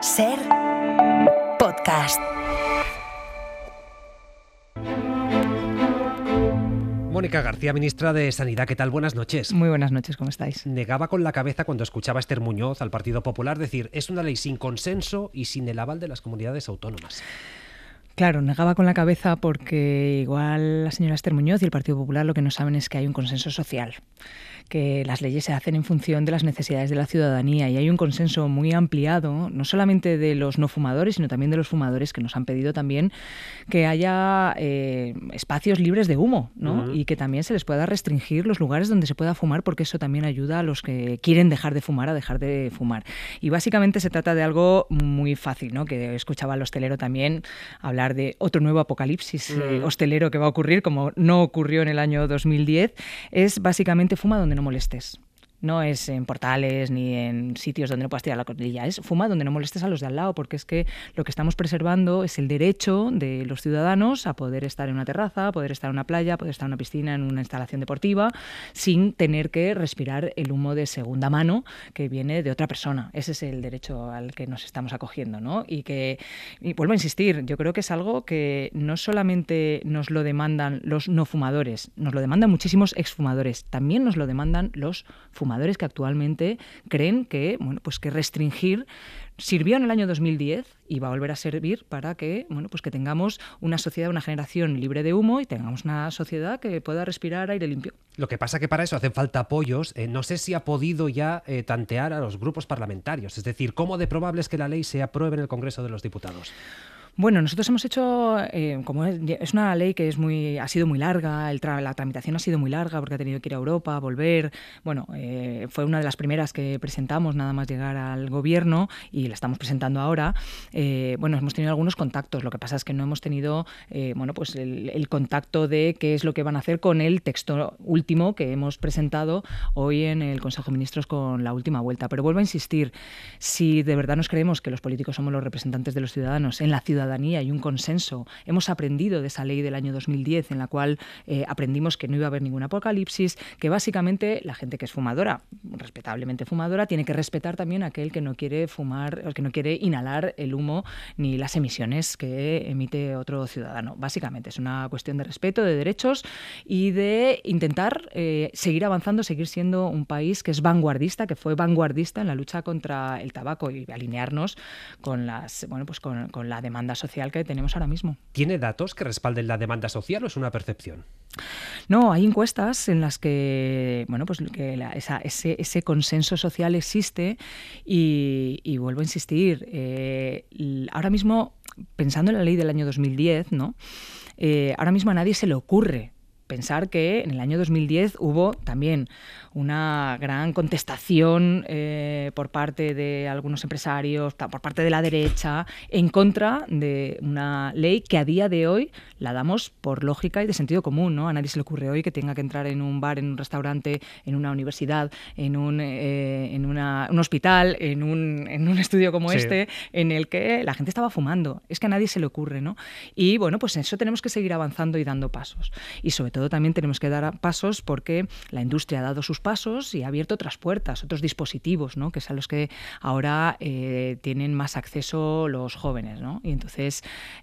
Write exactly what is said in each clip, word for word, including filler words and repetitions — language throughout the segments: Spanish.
Ser podcast. Mónica García, ministra de Sanidad, ¿qué tal? Buenas noches. Muy buenas noches, ¿cómo estáis? Negaba con la cabeza cuando escuchaba a Esther Muñoz, al Partido Popular, decir es una ley sin consenso y sin el aval de las comunidades autónomas. Claro, negaba con la cabeza porque igual la señora Esther Muñoz y el Partido Popular lo que no saben es que hay un consenso social, que las leyes se hacen en función de las necesidades de la ciudadanía y hay un consenso muy ampliado, no solamente de los no fumadores, sino también de los fumadores, que nos han pedido también que haya eh, espacios libres de humo, ¿no? Uh-huh. Y que también se les pueda restringir los lugares donde se pueda fumar, porque eso también ayuda a los que quieren dejar de fumar a dejar de fumar. Y básicamente se trata de algo muy fácil, ¿no? Que escuchaba al hostelero también hablar de otro nuevo apocalipsis uh-huh. eh, hostelero que va a ocurrir, como no ocurrió en el año dos mil diez, es básicamente fuma donde no molestes. No es en portales ni en sitios donde no puedas tirar la colilla, es fuma donde no molestes a los de al lado, porque es que lo que estamos preservando es el derecho de los ciudadanos a poder estar en una terraza, a poder estar en una playa, a poder estar en una piscina, en una instalación deportiva, sin tener que respirar el humo de segunda mano que viene de otra persona. Ese es el derecho al que nos estamos acogiendo, ¿no? Y que, y vuelvo a insistir, yo creo que es algo que no solamente nos lo demandan los no fumadores, nos lo demandan muchísimos exfumadores, también nos lo demandan los fumadores que actualmente creen que, bueno, pues que restringir sirvió en el año dos mil diez y va a volver a servir para que, bueno, pues que tengamos una sociedad, una generación libre de humo y tengamos una sociedad que pueda respirar aire limpio. Lo que pasa que para eso hacen falta apoyos. Eh, no sé si ha podido ya eh, tantear a los grupos parlamentarios, es decir, ¿cómo de probable es que la ley se apruebe en el Congreso de los Diputados? Bueno, nosotros hemos hecho, eh, como es, es una ley que es muy, ha sido muy larga, el tra- la tramitación ha sido muy larga porque ha tenido que ir a Europa, volver. Bueno, eh, fue una de las primeras que presentamos nada más llegar al gobierno y la estamos presentando ahora. Eh, bueno, hemos tenido algunos contactos, lo que pasa es que no hemos tenido, eh, bueno, pues el, el contacto de qué es lo que van a hacer con el texto último que hemos presentado hoy en el Consejo de Ministros con la última vuelta. Pero vuelvo a insistir, si de verdad nos creemos que los políticos somos los representantes de los ciudadanos en la ciudad, y un consenso. Hemos aprendido de esa ley del año dos mil diez en la cual eh, aprendimos que no iba a haber ningún apocalipsis, que básicamente la gente que es fumadora, respetablemente fumadora, tiene que respetar también a aquel que no quiere fumar, que no quiere inhalar el humo ni las emisiones que emite otro ciudadano. Básicamente es una cuestión de respeto, de derechos y de intentar eh, seguir avanzando, seguir siendo un país que es vanguardista, que fue vanguardista en la lucha contra el tabaco y alinearnos con las, bueno, pues con, con la demanda social que tenemos ahora mismo. ¿Tiene datos que respalden la demanda social o es una percepción? No, hay encuestas en las que, bueno, pues que la, esa, ese, ese consenso social existe y, y vuelvo a insistir, eh, ahora mismo, pensando en la ley del año dos mil diez, ¿no? Eh, ahora mismo a nadie se le ocurre pensar que en el año dos mil diez hubo también una gran contestación eh, por parte de algunos empresarios, por parte de la derecha, en contra de una ley que a día de hoy la damos por lógica y de sentido común, ¿no? A nadie se le ocurre hoy que tenga que entrar en un bar, en un restaurante, en una universidad, en un, eh, en una, un hospital, en un, en un estudio como sí. este, en el que la gente estaba fumando. Es que a nadie se le ocurre, ¿no? Y bueno, pues en eso tenemos que seguir avanzando y dando pasos. Y sobre todo también tenemos que dar pasos porque la industria ha dado sus pasos y ha abierto otras puertas, otros dispositivos, ¿no? Que es a los que ahora eh, tienen más acceso los jóvenes, ¿no? Y entonces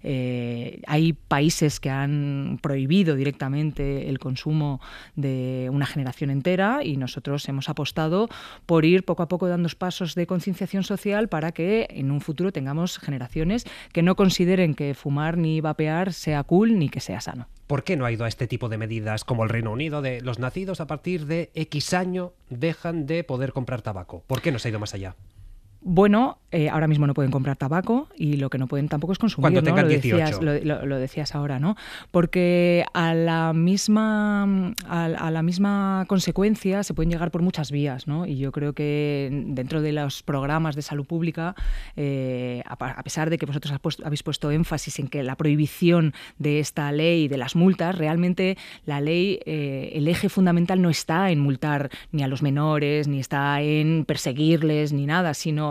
eh, hay países que han prohibido directamente el consumo de una generación entera y nosotros hemos apostado por ir poco a poco dando pasos de concienciación social para que en un futuro tengamos generaciones que no consideren que fumar ni vapear sea cool ni que sea sano. ¿Por qué no ha ido a este tipo de medidas como el Reino Unido, de los nacidos a partir de X año dejan de poder comprar tabaco? ¿Por qué no se ha ido más allá? Bueno, eh, ahora mismo no pueden comprar tabaco y lo que no pueden tampoco es consumir. Cuando tengan ¿no? Lo dieciocho. Decías, lo, lo, lo decías ahora, ¿no? Porque a la misma a, a la misma consecuencia se pueden llegar por muchas vías, ¿no? Y yo creo que dentro de los programas de salud pública, eh, a, a pesar de que vosotros habéis puesto, habéis puesto énfasis en que la prohibición de esta ley, de las multas, realmente la ley, eh, el eje fundamental no está en multar ni a los menores, ni está en perseguirles, ni nada, sino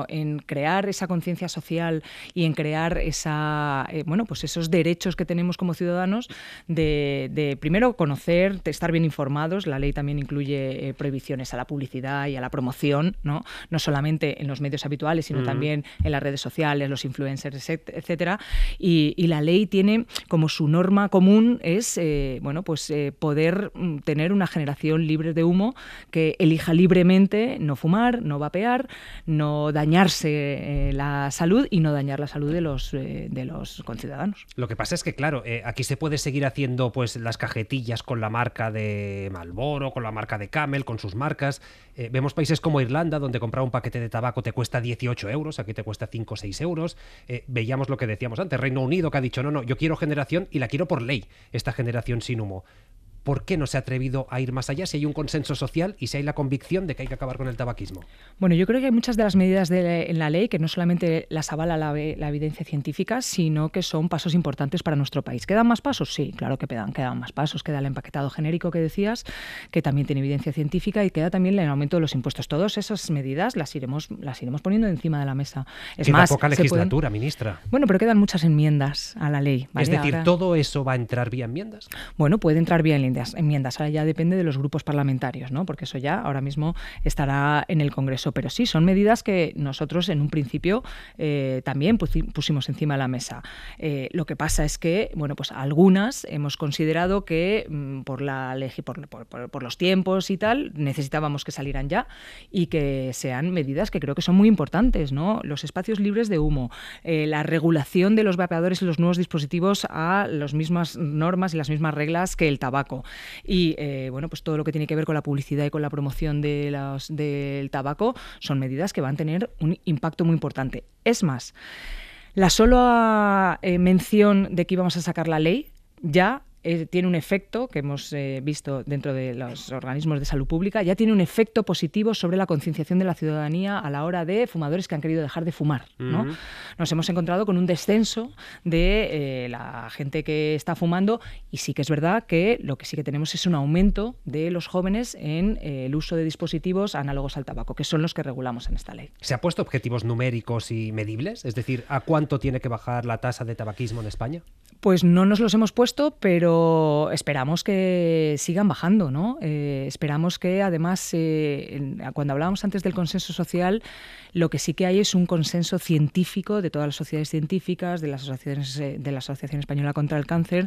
sino en crear esa conciencia social y en crear esa, eh, bueno, pues esos derechos que tenemos como ciudadanos de, de primero conocer, de estar bien informados. La ley también incluye eh, prohibiciones a la publicidad y a la promoción, ¿no? No solamente en los medios habituales, sino uh-huh. también en las redes sociales, los influencers, etcétera. Y, y la ley tiene como su norma común es eh, bueno, pues eh, poder tener una generación libre de humo que elija libremente no fumar, no vapear, no dañarse eh, la salud y no dañar la salud de los, eh, de los conciudadanos. Lo que pasa es que, claro, eh, aquí se puede seguir haciendo pues las cajetillas con la marca de Marlboro, con la marca de Camel, con sus marcas. Eh, vemos países como Irlanda, donde comprar un paquete de tabaco te cuesta dieciocho euros, aquí te cuesta cinco o seis euros. Eh, veíamos lo que decíamos antes, Reino Unido, que ha dicho, no, no, yo quiero generación y la quiero por ley, esta generación sin humo. ¿Por qué no se ha atrevido a ir más allá si hay un consenso social y si hay la convicción de que hay que acabar con el tabaquismo? Bueno, yo creo que hay muchas de las medidas de, en la ley que no solamente las avala la, la evidencia científica, sino que son pasos importantes para nuestro país. ¿Quedan más pasos? Sí, claro que quedan, quedan más pasos. Queda el empaquetado genérico que decías, que también tiene evidencia científica, y queda también el aumento de los impuestos. Todas esas medidas las iremos, las iremos poniendo encima de la mesa. Es queda más, poca legislatura, pueden... ministra. Bueno, pero quedan muchas enmiendas a la ley, ¿vale? Es decir, Ahora... ¿todo eso va a entrar vía enmiendas? Bueno, puede entrar vía enmiendas. enmiendas. Ahora ya depende de los grupos parlamentarios, ¿no? Porque eso ya ahora mismo estará en el Congreso. Pero sí, son medidas que nosotros en un principio eh, también pusimos encima de la mesa. Eh, lo que pasa es que, bueno, pues algunas hemos considerado que mmm, por, la por, por, por, por los tiempos y tal, necesitábamos que salieran ya y que sean medidas que creo que son muy importantes, ¿no? Los espacios libres de humo, eh, la regulación de los vapeadores y los nuevos dispositivos a las mismas normas y las mismas reglas que el tabaco. Y eh, bueno, pues todo lo que tiene que ver con la publicidad y con la promoción de los, del tabaco son medidas que van a tener un impacto muy importante. Es más, la sola eh, mención de que íbamos a sacar la ley ya Eh, tiene un efecto que hemos eh, visto dentro de los organismos de salud pública, ya tiene un efecto positivo sobre la concienciación de la ciudadanía a la hora de fumadores que han querido dejar de fumar, ¿no? Uh-huh. Nos hemos encontrado con un descenso de eh, la gente que está fumando, y sí que es verdad que lo que sí que tenemos es un aumento de los jóvenes en eh, el uso de dispositivos análogos al tabaco, que son los que regulamos en esta ley. ¿Se ha puesto objetivos numéricos y medibles? Es decir, ¿a cuánto tiene que bajar la tasa de tabaquismo en España? Pues no nos los hemos puesto, pero esperamos que sigan bajando, ¿no? Eh, esperamos que, además, eh, en, cuando hablábamos antes del consenso social, lo que sí que hay es un consenso científico de todas las sociedades científicas, de las asociaciones, de la Asociación Española contra el Cáncer,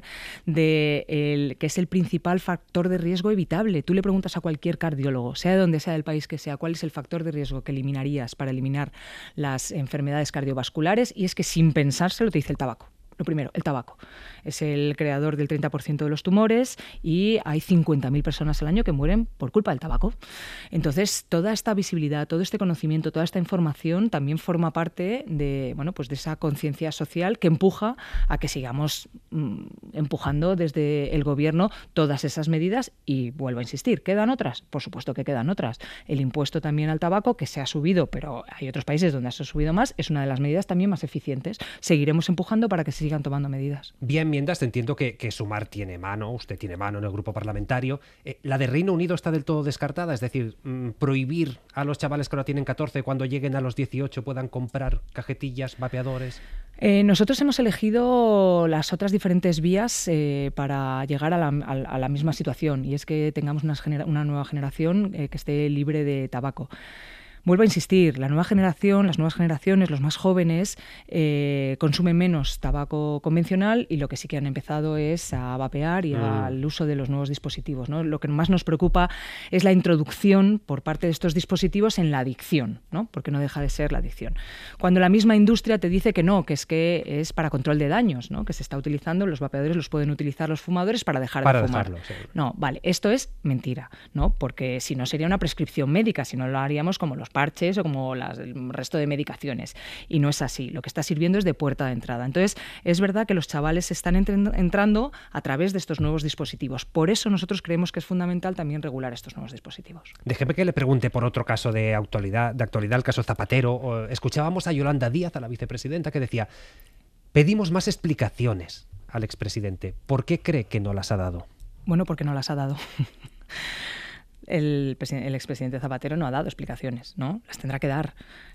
de el, que es el principal factor de riesgo evitable. Tú le preguntas a cualquier cardiólogo, sea de donde sea del país que sea, cuál es el factor de riesgo que eliminarías para eliminar las enfermedades cardiovasculares, y es que sin pensárselo te dice el tabaco. Lo primero, el tabaco. Es el creador del treinta por ciento de los tumores y hay cincuenta mil personas al año que mueren por culpa del tabaco. Entonces, toda esta visibilidad, todo este conocimiento, toda esta información también forma parte de, bueno, pues de esa conciencia social que empuja a que sigamos mmm, empujando desde el gobierno todas esas medidas. Y vuelvo a insistir, ¿quedan otras? Por supuesto que quedan otras. El impuesto también al tabaco, que se ha subido, pero hay otros países donde se ha subido más, es una de las medidas también más eficientes. Seguiremos empujando para que se sigan tomando medidas. Vía enmiendas entiendo que, que Sumar tiene mano, usted tiene mano en el grupo parlamentario. Eh, ¿La de Reino Unido está del todo descartada? Es decir, mmm, prohibir a los chavales que ahora tienen catorce, cuando lleguen a los dieciocho puedan comprar cajetillas, vapeadores. Eh, nosotros hemos elegido las otras diferentes vías eh, para llegar a la, a, a la misma situación, y es que tengamos una, genera- una nueva generación eh, que esté libre de tabaco. Vuelvo a insistir, la nueva generación, las nuevas generaciones, los más jóvenes, eh, consumen menos tabaco convencional, y lo que sí que han empezado es a vapear y mm. al uso de los nuevos dispositivos, ¿no? Lo que más nos preocupa es la introducción por parte de estos dispositivos en la adicción, ¿no? Porque no deja de ser la adicción. Cuando la misma industria te dice que no, que es que es para control de daños, ¿no? Que se está utilizando, los vapeadores los pueden utilizar los fumadores para dejar para de fumar. Dejarlo, sí. No, vale, esto es mentira, ¿no? Porque si no sería una prescripción médica, si no lo haríamos como los parches o como las, el resto de medicaciones, y no es así. Lo que está sirviendo es de puerta de entrada. Entonces, es verdad que los chavales están entr- entrando a través de estos nuevos dispositivos. Por eso nosotros creemos que es fundamental también regular estos nuevos dispositivos. Déjeme que le pregunte por otro caso de actualidad, de actualidad, el caso Zapatero. Escuchábamos a Yolanda Díaz, a la vicepresidenta, que decía: pedimos más explicaciones al expresidente. ¿Por qué cree que no las ha dado? Bueno, porque no las ha dado. El, el expresidente Zapatero no ha dado explicaciones, ¿no? Las tendrá que dar.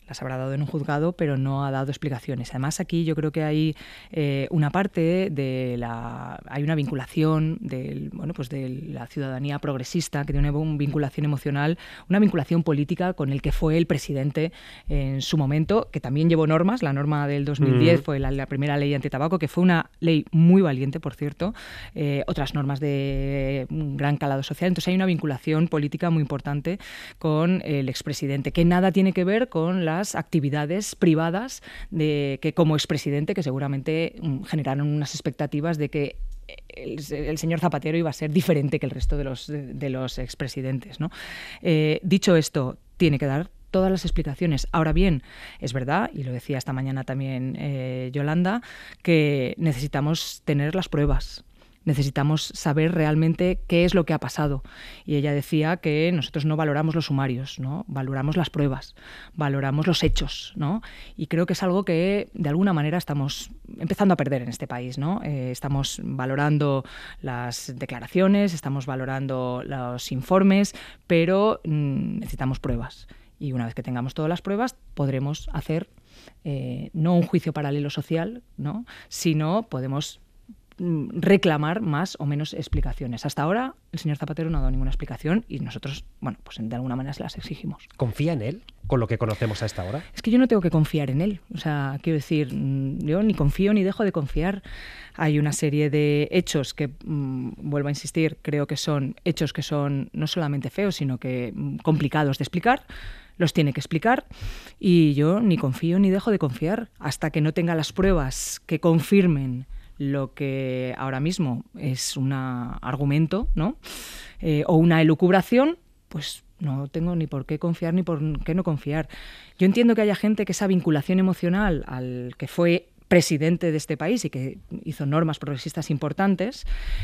las habrá dado en un juzgado, pero no ha dado explicaciones. Además, aquí yo creo que hay eh, una parte de la... hay una vinculación del, bueno, pues de la ciudadanía progresista, que tiene una vinculación emocional, una vinculación política con el que fue el presidente en su momento, que también llevó normas. La norma del dos mil diez mm. fue la, la primera ley antitabaco, que fue una ley muy valiente, por cierto. Eh, otras normas de un gran calado social. Entonces hay una vinculación política muy importante con el expresidente, que nada tiene que ver con las actividades privadas de que como expresidente, que seguramente um, generaron unas expectativas de que el, el señor Zapatero iba a ser diferente que el resto de los, de, de los expresidentes, ¿no? Eh, dicho esto, tiene que dar todas las explicaciones. Ahora bien, es verdad, y lo decía esta mañana también eh, Yolanda, que necesitamos tener las pruebas. Necesitamos saber realmente qué es lo que ha pasado. Y ella decía que nosotros no valoramos los sumarios, ¿no? Valoramos las pruebas, valoramos los hechos, ¿no? Y creo que es algo que de alguna manera estamos empezando a perder en este país, ¿no? Eh, estamos valorando las declaraciones, estamos valorando los informes, pero mmm, necesitamos pruebas. Y una vez que tengamos todas las pruebas, podremos hacer eh, no un juicio paralelo social, ¿no? Sino podemos reclamar más o menos explicaciones. Hasta ahora el señor Zapatero no ha dado ninguna explicación y nosotros, bueno, pues de alguna manera se las exigimos. ¿Confía en él con lo que conocemos a esta hora? Es que yo no tengo que confiar en él. O sea, quiero decir, yo ni confío ni dejo de confiar. Hay una serie de hechos que, mmm, vuelvo a insistir, creo que son hechos que son no solamente feos, sino que mmm, complicados de explicar. Los tiene que explicar y yo ni confío ni dejo de confiar hasta que no tenga las pruebas que confirmen lo que ahora mismo es un argumento, ¿no? Eh, o una elucubración, pues no tengo ni por qué confiar ni por qué no confiar. Yo entiendo que haya gente que esa vinculación emocional al que fue presidente de este país y que hizo normas progresistas importantes,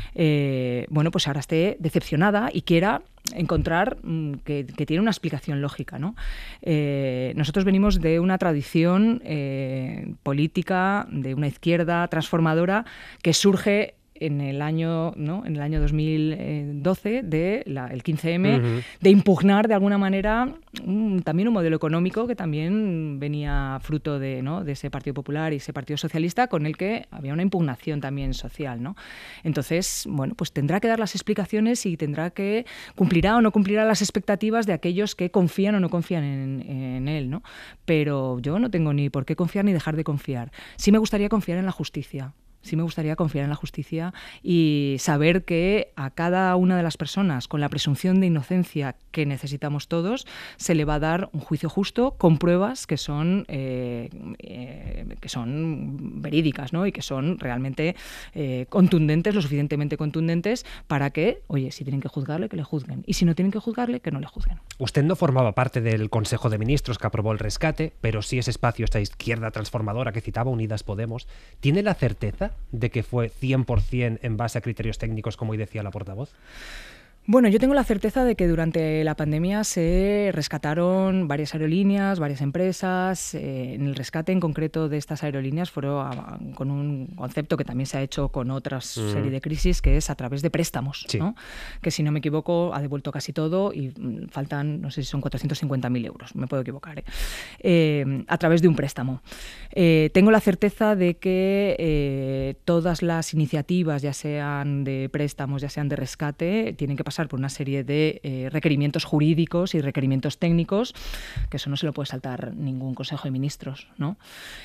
eh, bueno, pues ahora esté decepcionada y quiera encontrar mmm, que, que tiene una explicación lógica, ¿no? Eh, nosotros venimos de una tradición eh, política, de una izquierda transformadora que surge en el año, ¿no? en el año dos mil doce, de la, el quince eme, uh-huh. de impugnar de alguna manera un, también un modelo económico que también venía fruto de, ¿no? de ese Partido Popular y ese Partido Socialista, con el que había una impugnación también social, ¿no? Entonces, bueno, pues tendrá que dar las explicaciones y tendrá que cumplirá o no cumplirá las expectativas de aquellos que confían o no confían en, en él, ¿no? Pero yo no tengo ni por qué confiar ni dejar de confiar. Sí me gustaría confiar en la justicia. Sí me gustaría confiar en la justicia y saber que a cada una de las personas, con la presunción de inocencia que necesitamos todos, se le va a dar un juicio justo con pruebas que son, eh, eh, que son verídicas, ¿no? Y que son realmente eh, contundentes, lo suficientemente contundentes para que, oye, si tienen que juzgarle, que le juzguen. Y si no tienen que juzgarle, que no le juzguen. Usted no formaba parte del Consejo de Ministros que aprobó el rescate, pero sí ese espacio, esta izquierda transformadora que citaba Unidas Podemos. ¿Tiene la certeza de que fue cien por ciento en base a criterios técnicos, como hoy decía la portavoz? Bueno, yo tengo la certeza de que durante la pandemia se rescataron varias aerolíneas, varias empresas. Eh, en el rescate en concreto de estas aerolíneas fueron a, con un concepto que también se ha hecho con otras mm. serie de crisis, que es a través de préstamos, sí. ¿no? Que si no me equivoco ha devuelto casi todo y mm, faltan, no sé si son cuatrocientos cincuenta mil euros, me puedo equivocar, ¿eh? Eh, a través de un préstamo. Eh, tengo la certeza de que eh, todas las iniciativas, ya sean de préstamos, ya sean de rescate, tienen que pasar por una serie de eh, requerimientos jurídicos y requerimientos técnicos, que eso no se lo puede saltar ningún Consejo de Ministros, ¿no?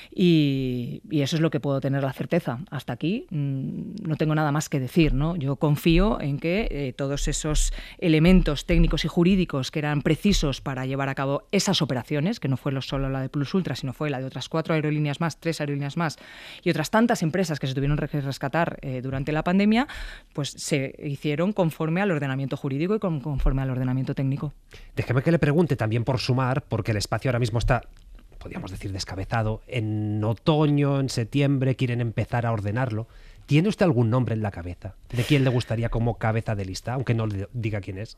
Y, y eso es lo que puedo tener la certeza. Hasta aquí mmm, no tengo nada más que decir, ¿no? Yo confío en que eh, todos esos elementos técnicos y jurídicos que eran precisos para llevar a cabo esas operaciones, que no fue solo la de Plus Ultra, sino fue la de otras cuatro aerolíneas más, tres aerolíneas más y otras tantas empresas que se tuvieron que rescatar eh, durante la pandemia, pues se hicieron conforme al ordenamiento jurídico y conforme al ordenamiento técnico. Déjeme que le pregunte también por sumar, porque el espacio ahora mismo está, podríamos decir, descabezado. En otoño, en septiembre, quieren empezar a ordenarlo. ¿Tiene usted algún nombre en la cabeza de quién le gustaría como cabeza de lista, aunque no le diga quién es?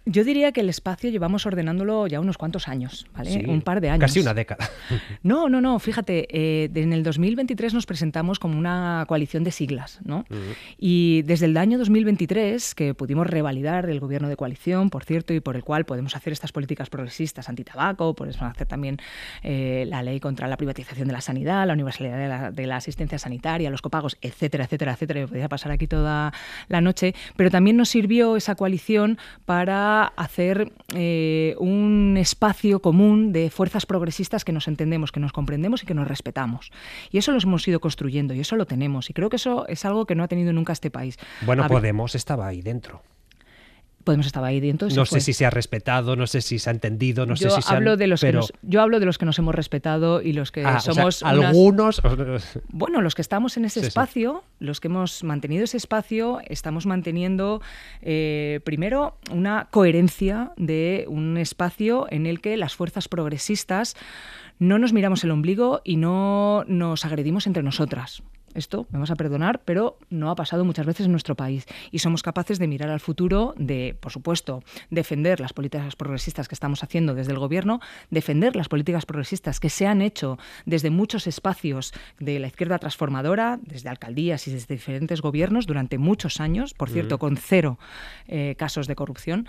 Yo diría que el espacio llevamos ordenándolo ya unos cuantos años, ¿vale? Sí, un par de años. Casi una década. No, no, no, fíjate, eh, en el dos mil veintitrés nos presentamos como una coalición de siglas, ¿no? Uh-huh. Y desde el año dos mil veintitrés, que pudimos revalidar el gobierno de coalición, por cierto, y por el cual podemos hacer estas políticas progresistas antitabaco, podemos hacer también eh, la ley contra la privatización de la sanidad, la universalidad de la, de la asistencia sanitaria, los copagos, etcétera, etcétera, etcétera. Me podría pasar aquí toda la noche, pero también nos sirvió esa coalición para hacer eh, un espacio común de fuerzas progresistas que nos entendemos, que nos comprendemos y que nos respetamos. Y eso lo hemos ido construyendo y eso lo tenemos. Y creo que eso es algo que no ha tenido nunca este país. Bueno, Podemos estaba ahí dentro. Podemos estaba ahí dentro. No sé si se ha respetado, no sé si se ha entendido, no yo sé si se hablo han... de los pero... que nos, yo hablo de los que nos hemos respetado y los que ah, somos o sea, unas... algunos... Bueno, los que estamos en ese sí, espacio, sí. los que hemos mantenido ese espacio, estamos manteniendo eh, primero una coherencia de un espacio en el que las fuerzas progresistas no nos miramos el ombligo y no nos agredimos entre nosotras. Esto, me vas a perdonar, pero no ha pasado muchas veces en nuestro país. Y somos capaces de mirar al futuro, de, por supuesto, defender las políticas progresistas que estamos haciendo desde el Gobierno, defender las políticas progresistas que se han hecho desde muchos espacios de la izquierda transformadora, desde alcaldías y desde diferentes gobiernos durante muchos años, por cierto, mm. con cero eh, casos de corrupción,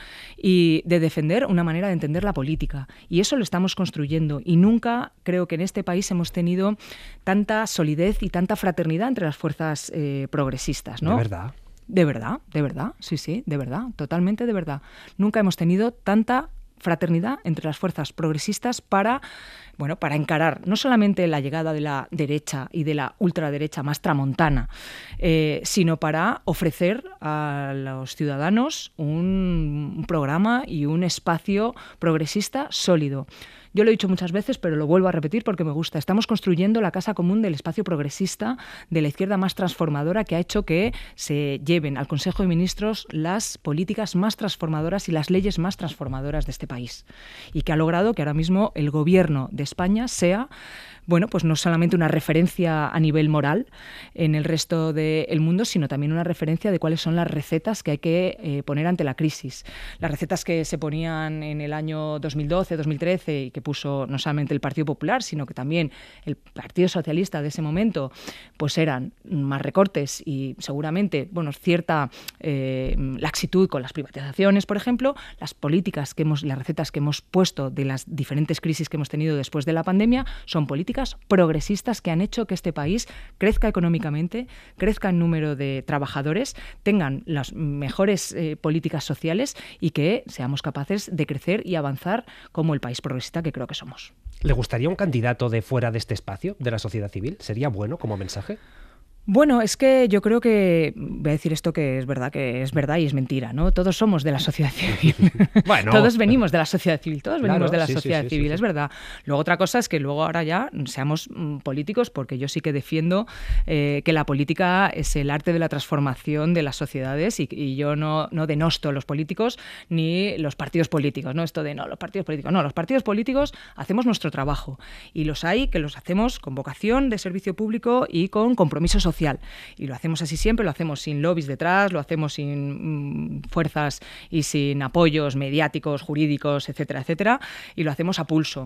y de defender una manera de entender la política. Y eso lo estamos construyendo. Y nunca creo que en este país hemos tenido tanta solidez y tanta fraternidad entre las fuerzas eh, progresistas, ¿no? De verdad. De verdad, de verdad, sí, sí, de verdad, totalmente de verdad. Nunca hemos tenido tanta fraternidad entre las fuerzas progresistas para, bueno, para encarar no solamente la llegada de la derecha y de la ultraderecha más tramontana, eh, sino para ofrecer a los ciudadanos un, un programa y un espacio progresista sólido. Yo lo he dicho muchas veces, pero lo vuelvo a repetir porque me gusta. Estamos construyendo la casa común del espacio progresista, de la izquierda más transformadora, que ha hecho que se lleven al Consejo de Ministros las políticas más transformadoras y las leyes más transformadoras de este país. Y que ha logrado que ahora mismo el gobierno de España sea, bueno, pues no solamente una referencia a nivel moral en el resto del mundo, sino también una referencia de cuáles son las recetas que hay que eh, poner ante la crisis. Las recetas que se ponían en el año dos mil doce, dos mil trece y que puso no solamente el Partido Popular, sino que también el Partido Socialista de ese momento, pues eran más recortes y seguramente, bueno, cierta eh, laxitud con las privatizaciones, por ejemplo, las políticas que hemos, las recetas que hemos puesto de las diferentes crisis que hemos tenido después de la pandemia son políticas progresistas que han hecho que este país crezca económicamente, crezca en número de trabajadores, tengan las mejores eh, políticas sociales y que seamos capaces de crecer y avanzar como el país progresista que creo que somos. ¿Le gustaría un candidato de fuera de este espacio, de la sociedad civil? ¿Sería bueno como mensaje? Bueno, es que yo creo que, voy a decir esto que es verdad, que es verdad y es mentira, ¿no? Todos somos de la sociedad civil. Bueno. Todos venimos de la sociedad civil, todos venimos claro, de la sí, sociedad sí, sí, civil, sí, sí. Es verdad. Luego otra cosa es que luego ahora ya seamos mm, políticos, porque yo sí que defiendo eh, que la política es el arte de la transformación de las sociedades y, y yo no, no denosto a los políticos ni los partidos políticos, ¿no? Esto de no, los partidos políticos, no, los partidos políticos hacemos nuestro trabajo y los hay que los hacemos con vocación de servicio público y con compromiso social. Social. Y lo hacemos así siempre, lo hacemos sin lobbies detrás, lo hacemos sin mm, fuerzas y sin apoyos mediáticos, jurídicos, etcétera, etcétera, y lo hacemos a pulso.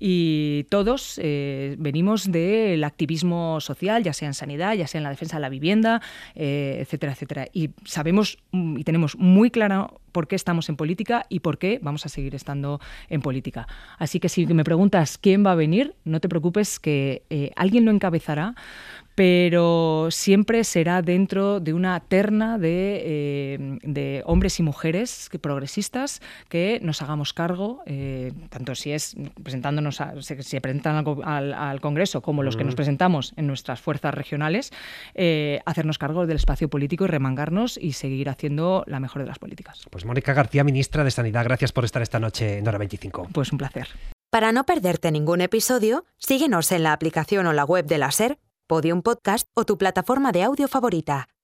Y todos eh, venimos del activismo social, ya sea en sanidad, ya sea en la defensa de la vivienda, eh, etcétera, etcétera. Y sabemos mm, y tenemos muy claro por qué estamos en política y por qué vamos a seguir estando en política. Así que si me preguntas quién va a venir, no te preocupes que eh, alguien lo encabezará, pero siempre será dentro de una terna de, eh, de hombres y mujeres que, progresistas que nos hagamos cargo, eh, tanto si es presentándonos, a, si se presentan al, al, al Congreso como los que nos presentamos en nuestras fuerzas regionales, eh, hacernos cargo del espacio político y remangarnos y seguir haciendo la mejor de las políticas. Pues Mónica García, ministra de Sanidad, gracias por estar esta noche en Hora veinticinco. Pues un placer. Para no perderte ningún episodio, síguenos en la aplicación o la web de la SER, Podium Podcast o tu plataforma de audio favorita.